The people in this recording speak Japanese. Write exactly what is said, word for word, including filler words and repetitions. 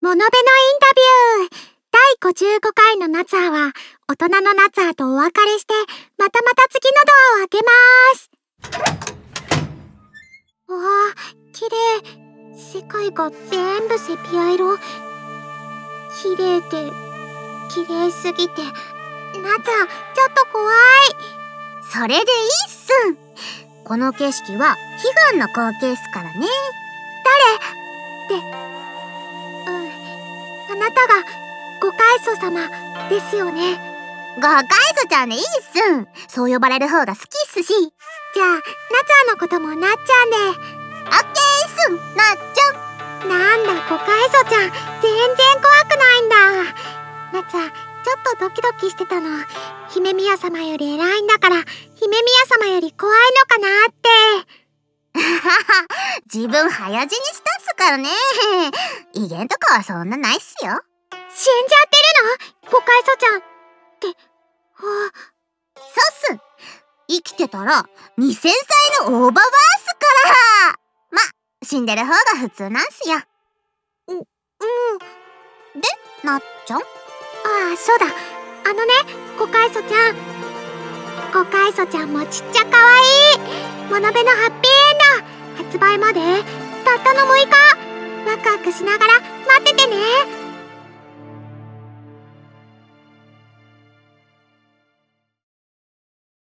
モノベのインタビューだいごじゅうごかいのナツハは大人のナツハとお別れして、またまた次のドアを開けます。わあ、綺麗。世界が全部セピア色。綺麗で綺麗すぎてナツハちょっと怖い。 それでいいっす。この景色は悲願の光景っすからね。 誰って、うん、あなたが五階祖様ですよね。 五階祖ちゃんでいいっす。そう呼ばれる方が好きっすし。 じゃあナツハのこともなっちゃんで。 オッケーっす、なっちゃん。 なんだ五階祖ちゃん、全然怖くないんだ。ナツハちょっとドキドキしてたの。姫宮様より偉いんだから姫宮様より怖いのかなって。 自分早死にしたっすからね。威厳とかはそんなないっすよ。 死んじゃってるの？五階祖ちゃんって。はあ、 そうっす。生きてたらにせんさいの大ババアっすから。ま、死んでる方が普通なんすよ。 う、うん。 で、なっちゃん？あああ、そうだ。あのね、五階祖ちゃん。五階祖ちゃんもちっちゃかわいい。モノベのハッピーエンド発売までたったのむいか。ワクワクしながら待っててね。